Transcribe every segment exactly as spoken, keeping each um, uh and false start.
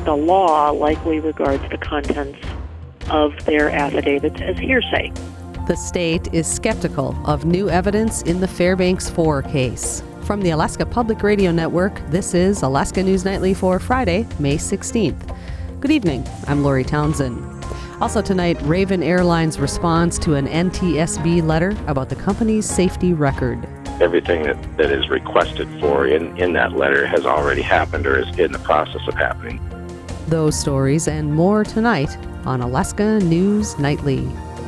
The law likely regards the contents of their affidavits as hearsay. The state is skeptical of new evidence in the Fairbanks four case. From the Alaska Public Radio Network, this is Alaska News Nightly for Friday, May sixteenth. Good evening, I'm Lori Townsend. Also tonight, Raven Airlines responds to an N T S B letter about the company's safety record. Everything that, that is requested for in, in that letter has already happened or is in the process of happening. Those stories and more tonight on Alaska News Nightly.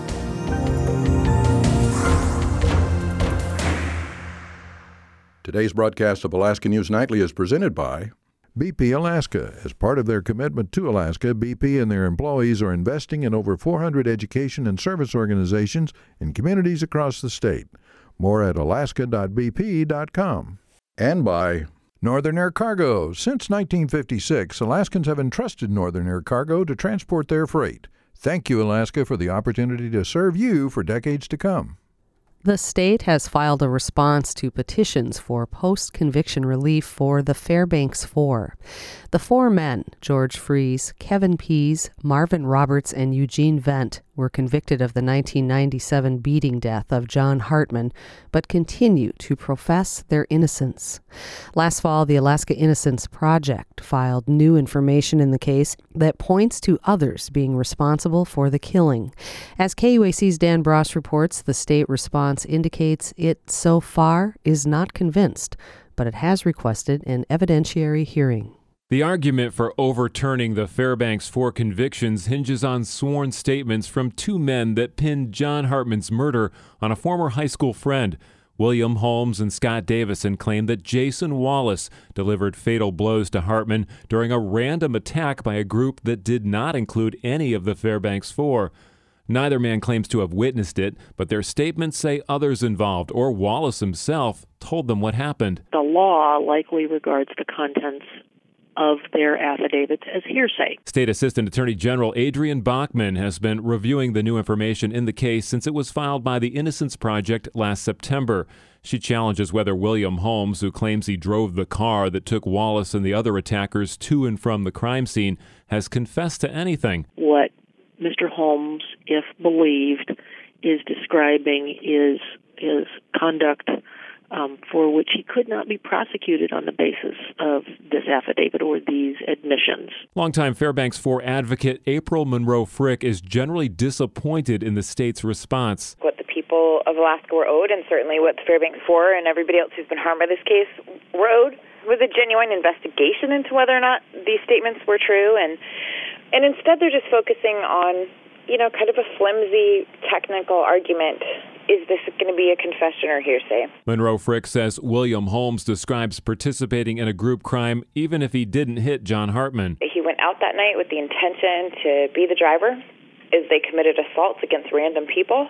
Today's broadcast of Alaska News Nightly is presented by B P Alaska. As part of their commitment to Alaska, B P and their employees are investing in over four hundred education and service organizations in communities across the state. More at alaska dot b p dot com. And by Northern Air Cargo. Since nineteen fifty-six, Alaskans have entrusted Northern Air Cargo to transport their freight. Thank you, Alaska, for the opportunity to serve you for decades to come. The state has filed a response to petitions for post-conviction relief for the Fairbanks Four. The four men, George Freese, Kevin Pease, Marvin Roberts, and Eugene Vent, were convicted of the nineteen ninety-seven beating death of John Hartman, but continue to profess their innocence. Last fall, the Alaska Innocence Project filed new information in the case that points to others being responsible for the killing. As K U A C's Dan Bross reports, the state response indicates it so far is not convinced, but it has requested an evidentiary hearing. The argument for overturning the Fairbanks Four convictions hinges on sworn statements from two men that pinned John Hartman's murder on a former high school friend. William Holmes and Scott Davison claim that Jason Wallace delivered fatal blows to Hartman during a random attack by a group that did not include any of the Fairbanks Four. Neither man claims to have witnessed it, but their statements say others involved, or Wallace himself, told them what happened. The law likely regards the contents of their affidavits as hearsay. State Assistant Attorney General Adrian Bachman has been reviewing the new information in the case since it was filed by the Innocence Project last September. She challenges whether William Holmes, who claims he drove the car that took Wallace and the other attackers to and from the crime scene, has confessed to anything. What Mister Holmes, if believed, is describing is is conduct Um, for which he could not be prosecuted on the basis of this affidavit or these admissions. Longtime Fairbanks Four advocate April Monroe Frick is generally disappointed in the state's response. What the people of Alaska were owed, and certainly what the Fairbanks Four and everybody else who's been harmed by this case were owed, was a genuine investigation into whether or not these statements were true, and and instead they're just focusing on, you know, kind of a flimsy technical argument. Is this going to be a confession or hearsay? Monroe Frick says William Holmes describes participating in a group crime even if he didn't hit John Hartman. He went out that night with the intention to be the driver as they committed assaults against random people.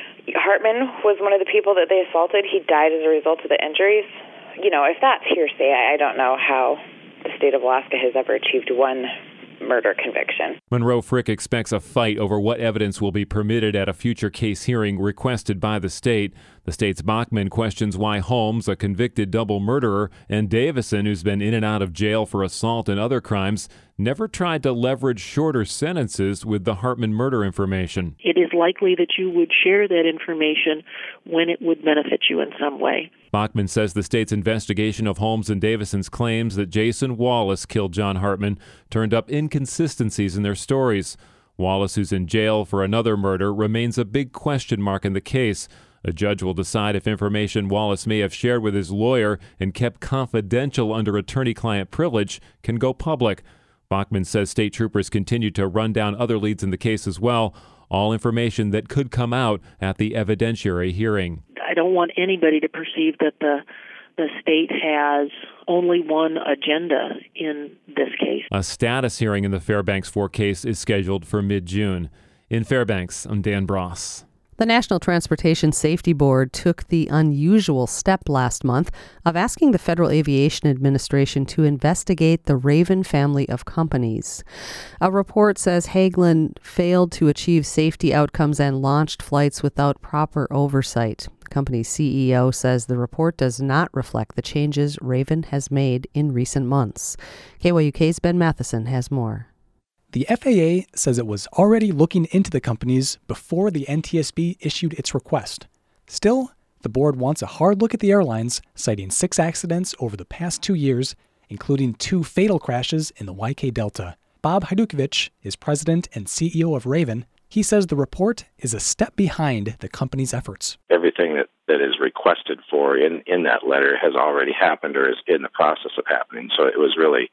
Hartman was one of the people that they assaulted. He died as a result of the injuries. You know, if that's hearsay, I don't know how the state of Alaska has ever achieved one murder conviction. Monroe Frick expects a fight over what evidence will be permitted at a future case hearing requested by the state. The state's Bachman questions why Holmes, a convicted double murderer, and Davison, who's been in and out of jail for assault and other crimes, never tried to leverage shorter sentences with the Hartman murder information. It is likely that you would share that information when it would benefit you in some way. Bachman says the state's investigation of Holmes and Davison's claims that Jason Wallace killed John Hartman turned up inconsistencies in their stories. Wallace, who's in jail for another murder, remains a big question mark in the case. A judge will decide if information Wallace may have shared with his lawyer and kept confidential under attorney-client privilege can go public. Bachman says state troopers continue to run down other leads in the case as well, all information that could come out at the evidentiary hearing. I don't want anybody to perceive that the the state has only one agenda in this case. A status hearing in the Fairbanks Four case is scheduled for mid-June. In Fairbanks, I'm Dan Bross. The National Transportation Safety Board took the unusual step last month of asking the Federal Aviation Administration to investigate the Raven family of companies. A report says Hagelin failed to achieve safety outcomes and launched flights without proper oversight. Company's C E O says the report does not reflect the changes Raven has made in recent months. K Y U K's Ben Matheson has more. The F A A says it was already looking into the companies before the N T S B issued its request. Still, the board wants a hard look at the airlines, citing six accidents over the past two years, including two fatal crashes in the Y K Delta. Bob Hajdukovic is president and C E O of Raven. He says the report is a step behind the company's efforts. Everything that, that is requested for in, in that letter has already happened or is in the process of happening. So it was really,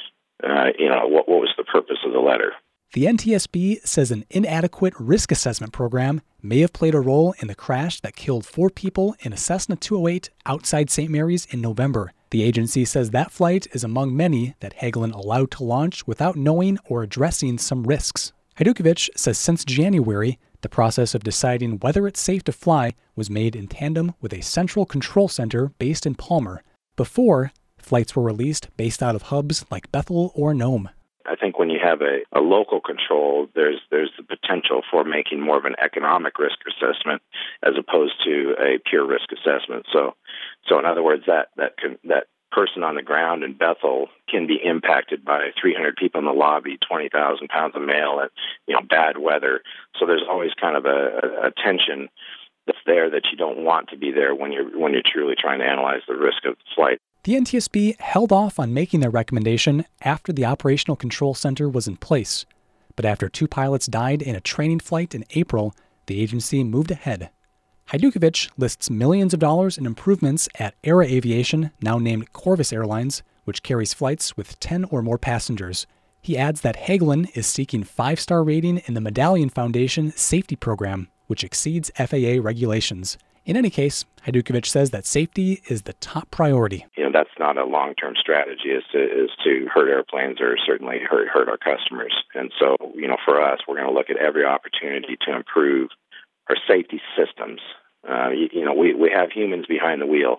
uh, you know, what, what was the purpose of the letter? The N T S B says an inadequate risk assessment program may have played a role in the crash that killed four people in a Cessna two oh eight outside Saint Mary's in November. The agency says that flight is among many that Hagelin allowed to launch without knowing or addressing some risks. Hajdukovic says since January, the process of deciding whether it's safe to fly was made in tandem with a central control center based in Palmer. Before, flights were released based out of hubs like Bethel or Nome. I think when you have a, a local control, there's there's the potential for making more of an economic risk assessment as opposed to a pure risk assessment. So, so in other words, that that can, that person on the ground in Bethel can be impacted by three hundred people in the lobby, twenty thousand pounds of mail, and you know bad weather. So there's always kind of a, a tension that's there that you don't want to be there when you're when you're truly trying to analyze the risk of the flight. The N T S B held off on making their recommendation after the Operational Control Center was in place. But after two pilots died in a training flight in April, the agency moved ahead. Hajdukovic lists millions of dollars in improvements at Era Aviation, now named Corvus Airlines, which carries flights with ten or more passengers. He adds that Hagelin is seeking five-star rating in the Medallion Foundation safety program, which exceeds F A A regulations. In any case, Hajdukovic says that safety is the top priority. You know, that's not a long-term strategy, is to is to hurt airplanes or certainly hurt hurt our customers. And so, you know, for us, we're going to look at every opportunity to improve our safety systems. Uh, you, you know, we, we have humans behind the wheel,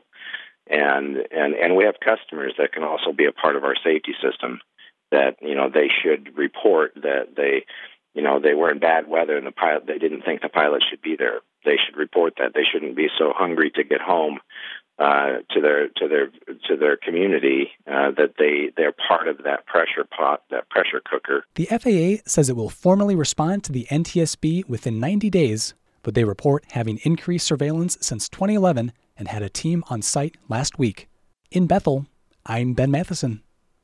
and, and and we have customers that can also be a part of our safety system. That you know they should report that they, you know, they were in bad weather and the pilot they didn't think the pilot should be there. They should report that. They shouldn't be so hungry to get home uh, to their to their to their community uh, that they they're part of that pressure pot, that pressure cooker. The F A A says it will formally respond to the N T S B within ninety days, but they report having increased surveillance since twenty eleven and had a team on site last week. In Bethel, I'm Ben Matheson.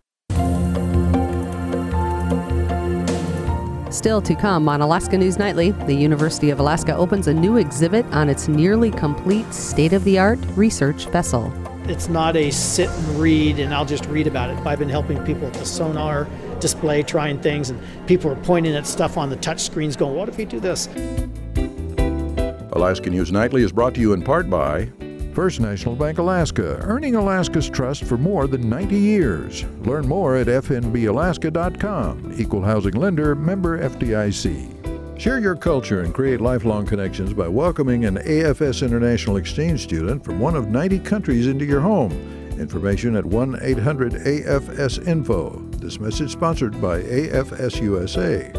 Still to come on Alaska News Nightly, the University of Alaska opens a new exhibit on its nearly complete state-of-the-art research vessel. It's not a sit and read and I'll just read about it. I've been helping people at the sonar display, trying things, and people are pointing at stuff on the touch screens going, what if we do this? Alaska News Nightly is brought to you in part by First National Bank Alaska, earning Alaska's trust for more than ninety years. Learn more at f n b alaska dot com. Equal Housing Lender, member F D I C. Share your culture and create lifelong connections by welcoming an A F S International Exchange student from one of ninety countries into your home. Information at one eight hundred A F S info. This message sponsored by A F S U S A.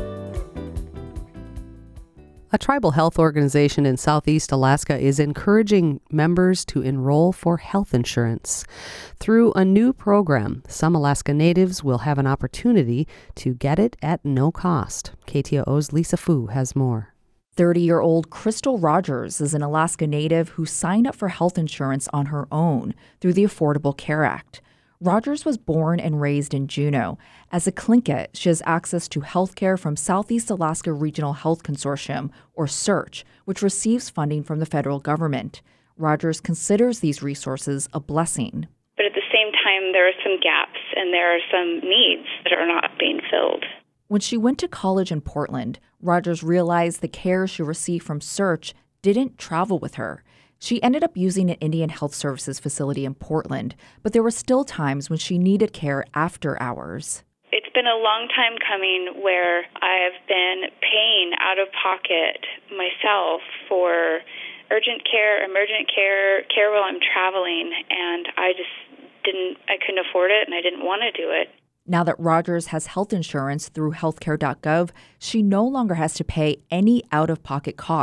A tribal health organization in Southeast Alaska is encouraging members to enroll for health insurance. Through a new program, some Alaska Natives will have an opportunity to get it at no cost. K T O O's Lisa Fu has more. thirty-year-old Crystal Rogers is an Alaska Native who signed up for health insurance on her own through the Affordable Care Act. Rogers was born and raised in Juneau. As a Tlingit, she has access to health care from Southeast Alaska Regional Health Consortium, or SEARCH, which receives funding from the federal government. Rogers considers these resources a blessing. But at the same time, there are some gaps and there are some needs that are not being filled. When she went to college in Portland, Rogers realized the care she received from SEARCH didn't travel with her. She ended up using an Indian Health Services facility in Portland, but there were still times when she needed care after hours. It's been a long time coming where I've been paying out of pocket myself for urgent care, emergent care, care while I'm traveling, and I just didn't, I couldn't afford it and I didn't want to do it. Now that Rogers has health insurance through healthcare dot gov, she no longer has to pay any out-of-pocket costs,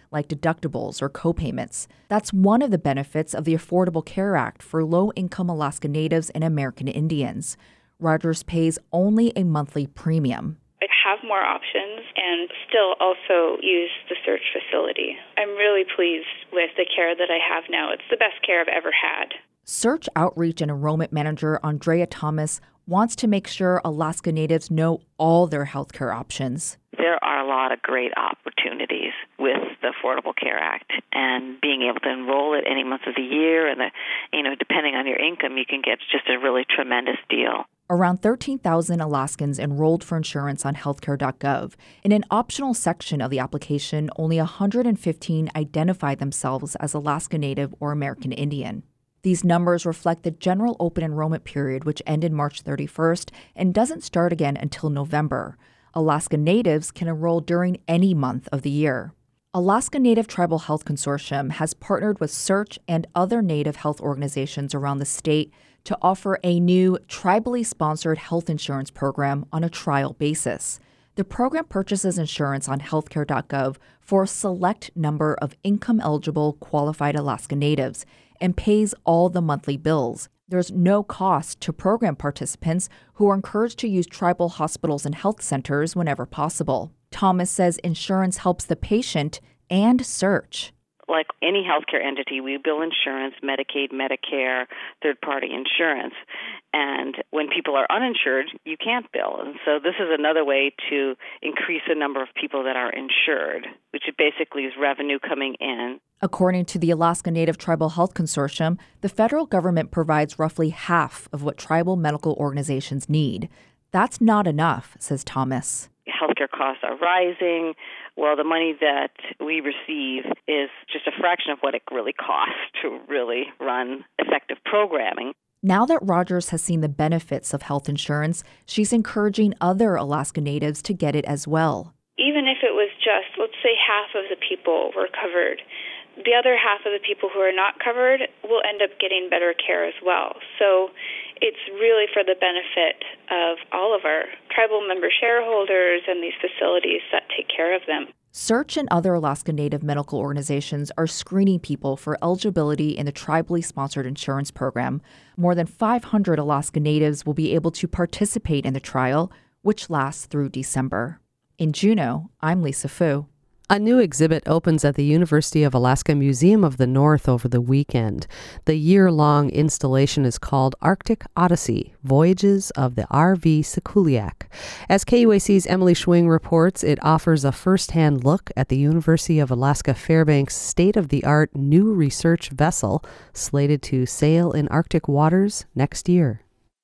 like deductibles or copayments. That's one of the benefits of the Affordable Care Act for low-income Alaska Natives and American Indians. Rogers pays only a monthly premium. I have more options and still also use the search facility. I'm really pleased with the care that I have now. It's the best care I've ever had. Search Outreach and Enrollment Manager Andrea Thomas wants to make sure Alaska Natives know all their health care options. There are a lot of great opportunities with the Affordable Care Act, and being able to enroll at any month of the year, and the, you know, depending on your income, you can get just a really tremendous deal. Around thirteen thousand Alaskans enrolled for insurance on healthcare dot gov. In an optional section of the application, only one hundred fifteen identified themselves as Alaska Native or American Indian. These numbers reflect the general open enrollment period, which ended March thirty-first and doesn't start again until November. Alaska Natives can enroll during any month of the year. Alaska Native Tribal Health Consortium has partnered with Search and other Native health organizations around the state to offer a new tribally sponsored health insurance program on a trial basis. The program purchases insurance on healthcare dot gov for a select number of income-eligible qualified Alaska Natives and pays all the monthly bills. There's no cost to program participants who are encouraged to use tribal hospitals and health centers whenever possible. Thomas says insurance helps the patient and Search. Like any healthcare entity, we bill insurance, Medicaid, Medicare, third-party insurance. And when people are uninsured, you can't bill. And so this is another way to increase the number of people that are insured, which basically is revenue coming in. According to the Alaska Native Tribal Health Consortium, the federal government provides roughly half of what tribal medical organizations need. That's not enough, says Thomas. Healthcare costs are rising. Well, the money that we receive is just a fraction of what it really costs to really run effective programming. Now that Rogers has seen the benefits of health insurance, she's encouraging other Alaska Natives to get it as well. Even if it was just, let's say, half of the people were covered, the other half of the people who are not covered will end up getting better care as well. So it's really for the benefit of all of our tribal member shareholders and these facilities that take care of them. Search and other Alaska Native medical organizations are screening people for eligibility in the tribally sponsored insurance program. More than five hundred Alaska Natives will be able to participate in the trial, which lasts through December. In Juneau, I'm Lisa Fu. A new exhibit opens at the University of Alaska Museum of the North over the weekend. The year-long installation is called Arctic Odyssey, Voyages of the R V Sikuliaq. As K U A C's Emily Schwing reports, it offers a first-hand look at the University of Alaska Fairbanks' state-of-the-art new research vessel slated to sail in Arctic waters next year.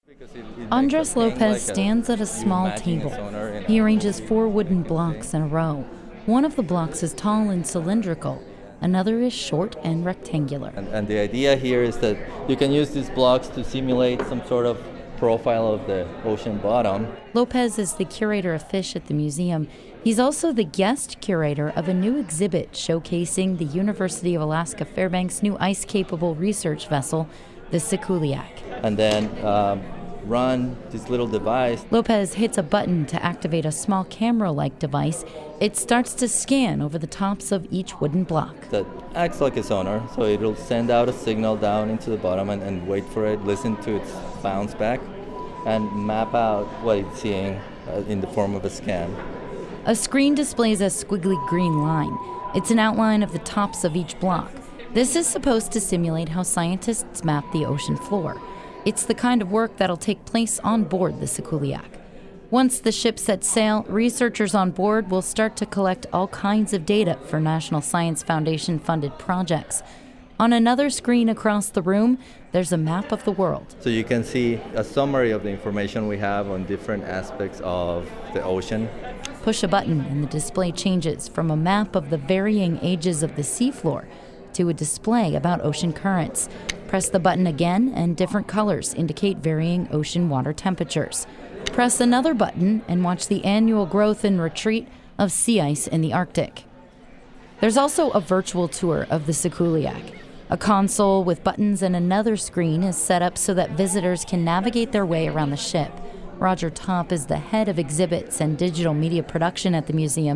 Andres Lopez stands at a small table. He arranges four wooden blocks in a row. One of the blocks is tall and cylindrical. Another is short and rectangular. And, and the idea here is that you can use these blocks to simulate some sort of profile of the ocean bottom. Lopez is the curator of fish at the museum. He's also the guest curator of a new exhibit showcasing the University of Alaska Fairbanks' new ice-capable research vessel, the Sikuliaq. And then um, run this little device. Lopez hits a button to activate a small camera-like device. It starts to scan over the tops of each wooden block. That acts like a sonar, so it'll send out a signal down into the bottom and, and wait for it, listen to its bounce back, and map out what it's seeing uh, in the form of a scan. A screen displays a squiggly green line. It's an outline of the tops of each block. This is supposed to simulate how scientists map the ocean floor. It's the kind of work that'll take place on board the Sikuliaq. Once the ship sets sail, researchers on board will start to collect all kinds of data for National Science Foundation-funded projects. On another screen across the room, there's a map of the world. So you can see a summary of the information we have on different aspects of the ocean. Push a button and the display changes from a map of the varying ages of the seafloor to a display about ocean currents. Press the button again and different colors indicate varying ocean water temperatures. Press another button and watch the annual growth and retreat of sea ice in the Arctic. There's also a virtual tour of the Sikuliaq. A console with buttons and another screen is set up so that visitors can navigate their way around the ship. Roger Topp is the head of exhibits and digital media production at the museum.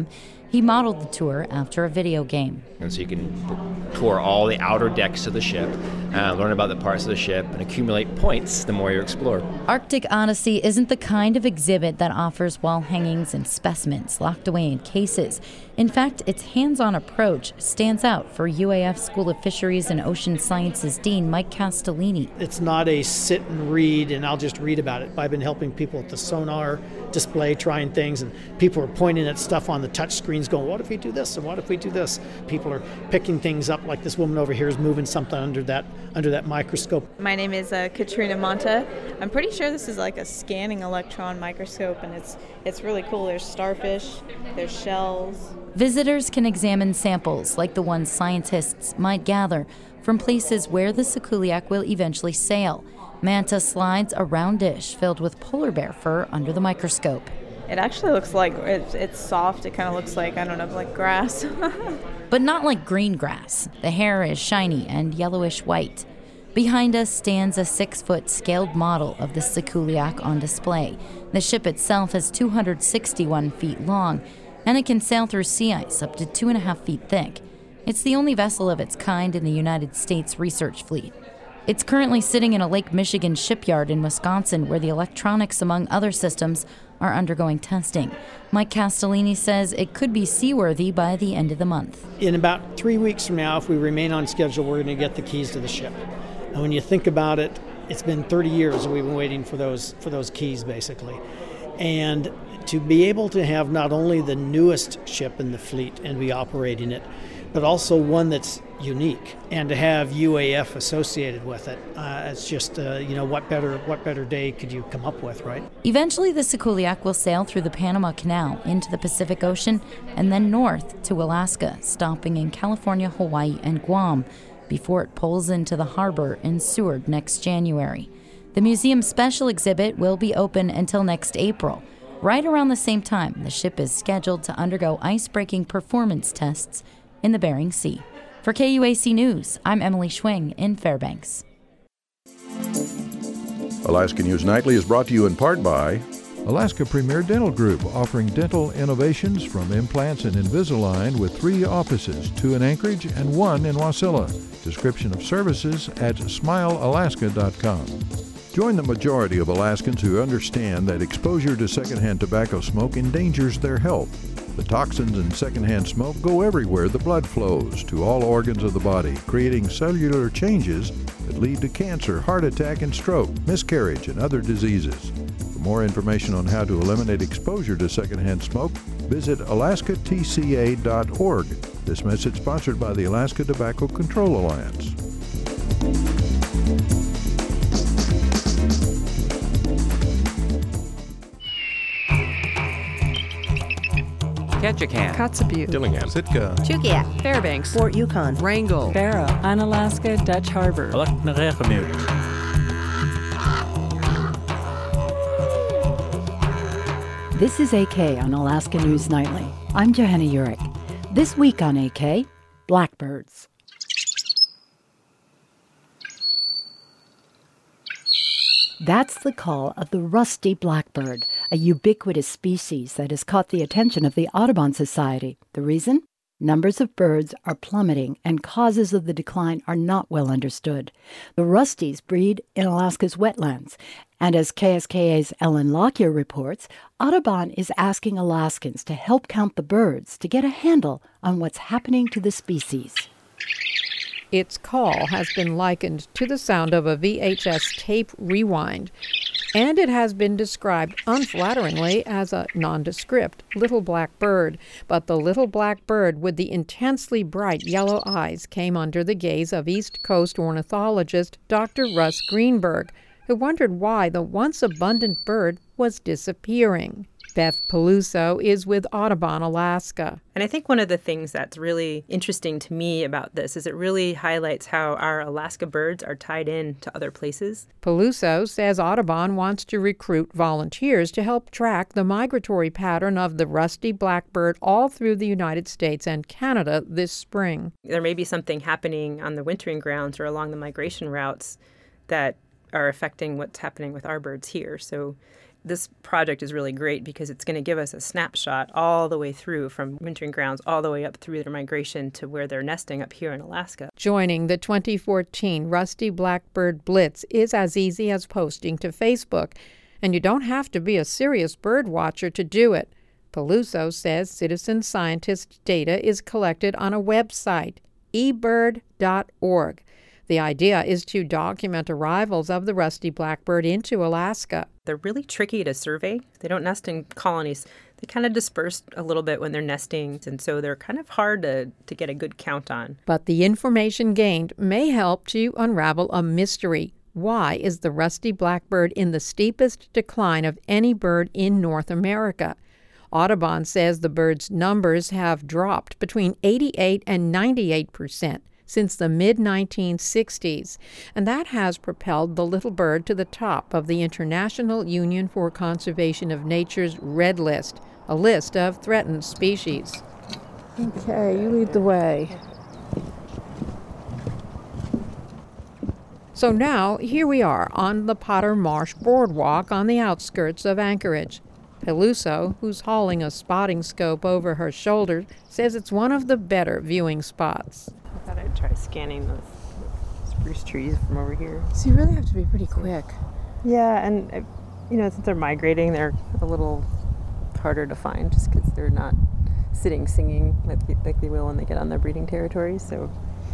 He modeled the tour after a video game. And so you can tour all the outer decks of the ship, uh, learn about the parts of the ship, and accumulate points the more you explore. Arctic Odyssey isn't the kind of exhibit that offers wall hangings and specimens locked away in cases. In fact, its hands-on approach stands out for U A F School of Fisheries and Ocean Sciences Dean Mike Castellini. It's not a sit and read and I'll just read about it. I've been helping people at the sonar display, trying things, and people are pointing at stuff on the touch screens going, what if we do this and what if we do this? People are picking things up, like this woman over here is moving something under that under that microscope. My name is uh, Katrina Monta. I'm pretty sure this is like a scanning electron microscope, and it's it's really cool. There's starfish, there's shells. Visitors can examine samples like the ones scientists might gather from places where the Sikuliaq will eventually sail. Manta slides a round dish filled with polar bear fur under the microscope. It actually looks like it's, it's soft. It kind of looks like, I don't know, like grass. But not like green grass. The hair is shiny and yellowish white. Behind us stands a six-foot scaled model of the Sikuliaq on display. The ship itself is two hundred sixty-one feet long, and it can sail through sea ice up to two and a half feet thick. It's the only vessel of its kind in the United States research fleet. It's currently sitting in a Lake Michigan shipyard in Wisconsin, where the electronics, among other systems, are undergoing testing. Mike Castellini says it could be seaworthy by the end of the month. In about three weeks from now, if we remain on schedule, we're going to get the keys to the ship. And when you think about it, it's been thirty years that we've been waiting for those for those keys, basically. And to be able to have not only the newest ship in the fleet and be operating it, but also one that's unique, and to have U A F associated with it, uh, it's just, uh, you know, what better what better day could you come up with, right? Eventually, the Sikuliaq will sail through the Panama Canal into the Pacific Ocean and then north to Alaska, stopping in California, Hawaii, and Guam before it pulls into the harbor in Seward next January. The museum's special exhibit will be open until next April. Right around the same time, the ship is scheduled to undergo ice-breaking performance tests in the Bering Sea. For K U A C News, I'm Emily Schwing in Fairbanks. Alaska News Nightly is brought to you in part by Alaska Premier Dental Group, offering dental innovations from implants and Invisalign with three offices, two in Anchorage and one in Wasilla. Description of services at smile alaska dot com. Join the majority of Alaskans who understand that exposure to secondhand tobacco smoke endangers their health. The toxins in secondhand smoke go everywhere the blood flows, to all organs of the body, creating cellular changes that lead to cancer, heart attack, and stroke, miscarriage, and other diseases. For more information on how to eliminate exposure to secondhand smoke, visit alaska t c a dot org. This message sponsored by the Alaska Tobacco Control Alliance. Ketchikan, Kotzebue, Dillingham, Sitka, Chugiak, Fairbanks, Fort Yukon, Wrangell, Barrow, Unalaska, Dutch Harbor. This is A K on Alaska News Nightly. I'm Johanna Urich. This week on A K, blackbirds. That's the call of the rusty blackbird, a ubiquitous species that has caught the attention of the Audubon Society. The reason? Numbers of birds are plummeting and causes of the decline are not well understood. The rusties breed in Alaska's wetlands, and as K S K A's Ellen Lockyer reports, Audubon is asking Alaskans to help count the birds to get a handle on what's happening to the species. Its call has been likened to the sound of a V H S tape rewind, and it has been described unflatteringly as a nondescript little black bird. But the little black bird with the intensely bright yellow eyes came under the gaze of East Coast ornithologist Doctor Russ Greenberg, who wondered why the once abundant bird was disappearing. Beth Peluso is with Audubon Alaska. And I think one of the things that's really interesting to me about this is it really highlights how our Alaska birds are tied in to other places. Peluso says Audubon wants to recruit volunteers to help track the migratory pattern of the rusty blackbird all through the United States and Canada this spring. There may be something happening on the wintering grounds or along the migration routes that are affecting what's happening with our birds here. So This project is really great because it's going to give us a snapshot all the way through from wintering grounds all the way up through their migration to where they're nesting up here in Alaska. Joining the twenty fourteen Rusty Blackbird Blitz is as easy as posting to Facebook, and you don't have to be a serious bird watcher to do it. Peluso says citizen scientist data is collected on a website, e bird dot org. The idea is to document arrivals of the rusty blackbird into Alaska. They're really tricky to survey. They don't nest in colonies. They kind of disperse a little bit when they're nesting, and so they're kind of hard to, to get a good count on. But the information gained may help to unravel a mystery. Why is the rusty blackbird in the steepest decline of any bird in North America? Audubon says the bird's numbers have dropped between eighty-eight and ninety-eight percent since the mid nineteen sixties, and that has propelled the little bird to the top of the International Union for Conservation of Nature's Red List, a list of threatened species. Okay, you lead the way. So now, here we are on the Potter Marsh Boardwalk on the outskirts of Anchorage. Peluso, who's hauling a spotting scope over her shoulder, says it's one of the better viewing spots. I thought I'd try scanning those spruce trees from over here. So you really have to be pretty quick. Yeah, and you know, since they're migrating, they're a little harder to find just because they're not sitting singing like they, like they will when they get on their breeding territories, so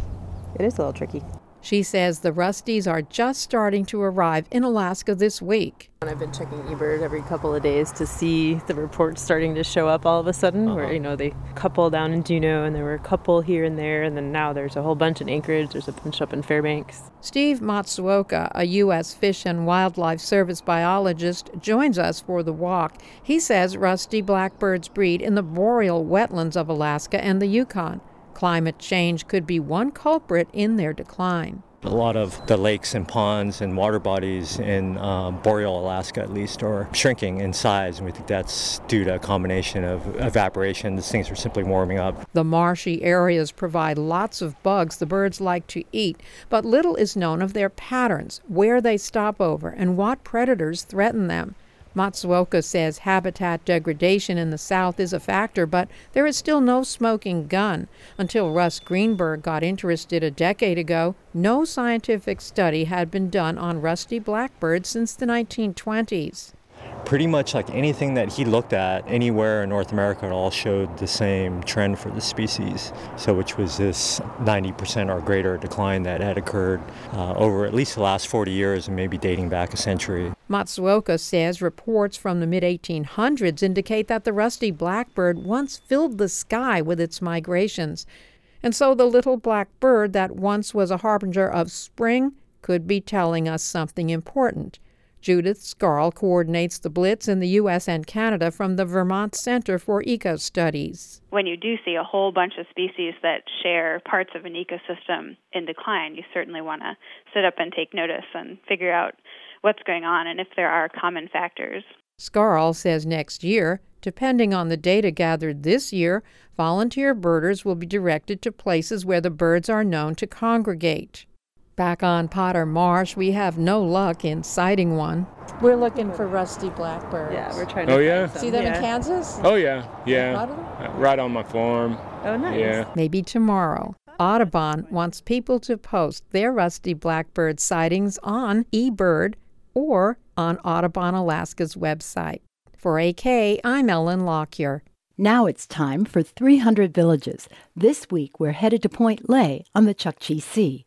it is a little tricky. She says the rusties are just starting to arrive in Alaska this week. And I've been checking eBird every couple of days to see the reports starting to show up all of a sudden, uh-huh. where, you know, they couple down in Juneau and there were a couple here and there, and then now there's a whole bunch in Anchorage, there's a bunch up in Fairbanks. Steve Matsuoka, a U S Fish and Wildlife Service biologist, joins us for the walk. He says rusty blackbirds breed in the boreal wetlands of Alaska and the Yukon. Climate change could be one culprit in their decline. A lot of the lakes and ponds and water bodies in um, boreal Alaska, at least, are shrinking in size, and we think that's due to a combination of evaporation. These things are simply warming up. The marshy areas provide lots of bugs the birds like to eat, but little is known of their patterns, where they stop over, and what predators threaten them. Matsuoka says habitat degradation in the south is a factor, but there is still no smoking gun. Until Russ Greenberg got interested a decade ago, no scientific study had been done on rusty blackbirds since the nineteen twenties. Pretty much like anything that he looked at anywhere in North America, it all showed the same trend for the species, so which was this ninety percent or greater decline that had occurred uh, over at least the last forty years and maybe dating back a century. Matsuoka says reports from the mid eighteen hundreds indicate that the rusty blackbird once filled the sky with its migrations. And so the little black bird that once was a harbinger of spring could be telling us something important. Judith Scarl coordinates the Blitz in the U S and Canada from the Vermont Center for Eco Studies. When you do see a whole bunch of species that share parts of an ecosystem in decline, you certainly want to sit up and take notice and figure out what's going on and if there are common factors. Scarl says next year, depending on the data gathered this year, volunteer birders will be directed to places where the birds are known to congregate. Back on Potter Marsh, we have no luck in sighting one. We're looking for rusty blackbirds. Yeah, we're trying to oh, yeah? See them yeah. in Kansas? Oh, yeah, yeah. Uh, right on my farm. Oh, nice. Yeah. Maybe tomorrow. Audubon wants people to post their rusty blackbird sightings on eBird or on Audubon Alaska's website. For A K, I'm Ellen Lockyer. Now it's time for three hundred Villages. This week we're headed to Point Lay on the Chukchi Sea.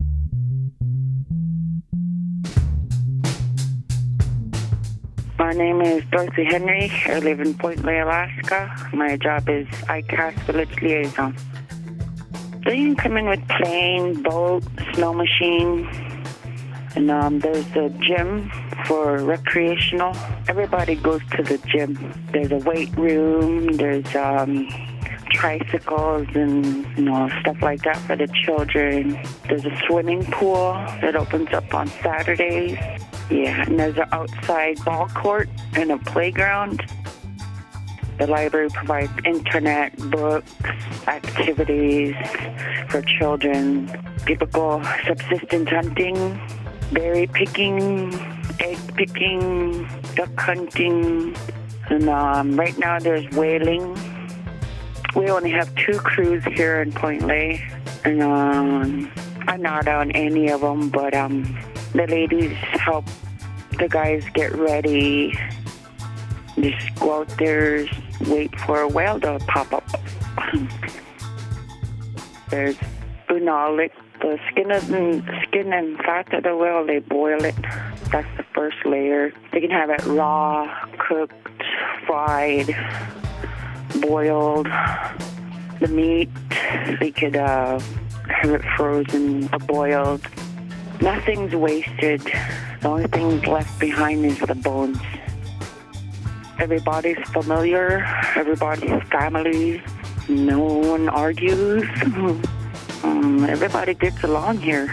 My name is Dorothy Henry. I live in Point Lay, Alaska. My job is I C A S Village Liaison. They can come in with plane, boat, snow machine, and um, there's a gym for recreational. Everybody goes to the gym. There's a weight room, there's um, tricycles and you know stuff like that for the children. There's a swimming pool that opens up on Saturdays. Yeah, and there's an outside ball court and a playground. The library provides internet, books, activities for children. People go subsistence hunting, berry picking, egg picking, duck hunting, and um, right now there's whaling. We only have two crews here in Point Lay, and um, I'm not on any of them, but um, the ladies help the guys get ready. Just go out there, wait for a whale to pop up. There's unalik, the skin and skin and fat of the whale. They boil it. That's the first layer. They can have it raw, cooked, fried, boiled. The meat, they could uh, have it frozen or boiled. Nothing's wasted. The only thing left behind is the bones. Everybody's familiar. Everybody's family. No one argues. um, everybody gets along here.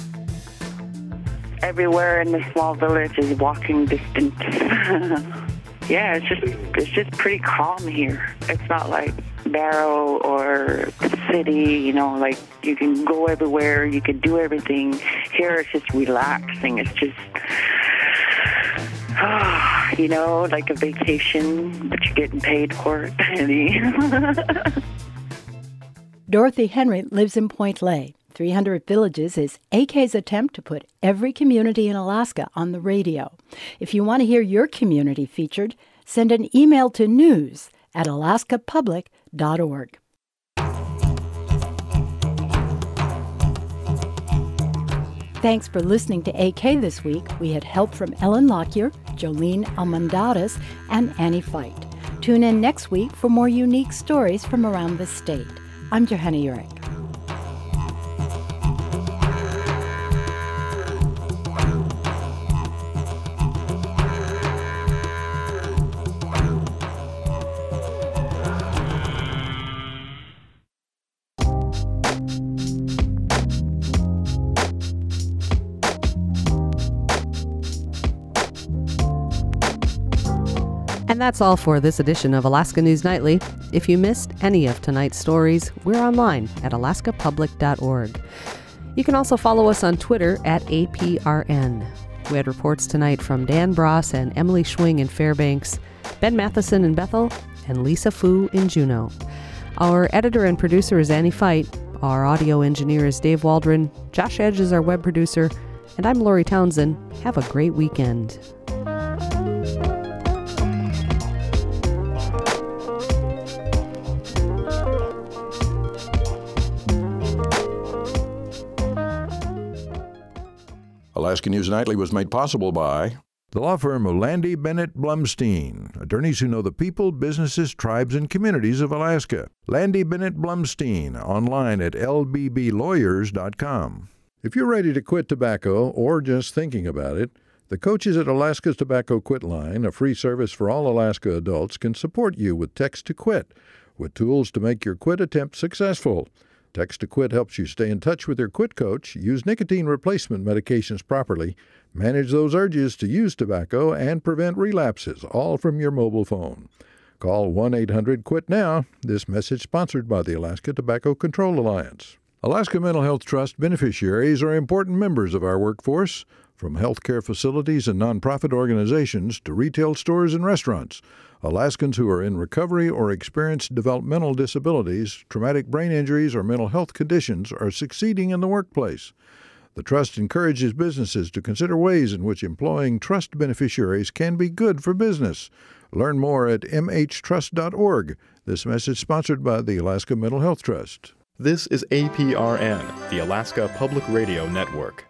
Everywhere in the small village is walking distance. Yeah, it's just it's just pretty calm here. It's not like Barrow or the city, you know, like you can go everywhere, you can do everything. Here it's just relaxing. It's just, ah, you know, like a vacation, but you're getting paid for it, Penny. Dorothy Henry lives in Point Lay. three hundred Villages is A K's attempt to put every community in Alaska on the radio. If you want to hear your community featured, send an email to news at alaska public dot org. Thanks for listening to A K this week. We had help from Ellen Lockyer, Jolene Almendares, and Annie Fight. Tune in next week for more unique stories from around the state. I'm Johanna Urich. And that's all for this edition of Alaska News Nightly. If you missed any of tonight's stories, we're online at alaska public dot org. You can also follow us on Twitter at A P R N. We had reports tonight from Dan Bross and Emily Schwing in Fairbanks, Ben Matheson in Bethel, and Lisa Fu in Juneau. Our editor and producer is Annie Fight. Our audio engineer is Dave Waldron. Josh Edge is our web producer. And I'm Lori Townsend. Have a great weekend. Alaska News Nightly was made possible by the law firm of Landy Bennett Blumstein, attorneys who know the people, businesses, tribes, and communities of Alaska. Landy Bennett Blumstein, online at l b b lawyers dot com. If you're ready to quit tobacco or just thinking about it, the coaches at Alaska's Tobacco Quit Line, a free service for all Alaska adults, can support you with Text to Quit, with tools to make your quit attempt successful. Text to Quit helps you stay in touch with your quit coach, use nicotine replacement medications properly, manage those urges to use tobacco, and prevent relapses, all from your mobile phone. Call one eight hundred quit now. This message sponsored by the Alaska Tobacco Control Alliance. Alaska Mental Health Trust beneficiaries are important members of our workforce, from healthcare facilities and nonprofit organizations to retail stores and restaurants. Alaskans who are in recovery or experience developmental disabilities, traumatic brain injuries, or mental health conditions are succeeding in the workplace. The Trust encourages businesses to consider ways in which employing Trust beneficiaries can be good for business. Learn more at m h trust dot org. This message sponsored by the Alaska Mental Health Trust. This is A P R N, the Alaska Public Radio Network.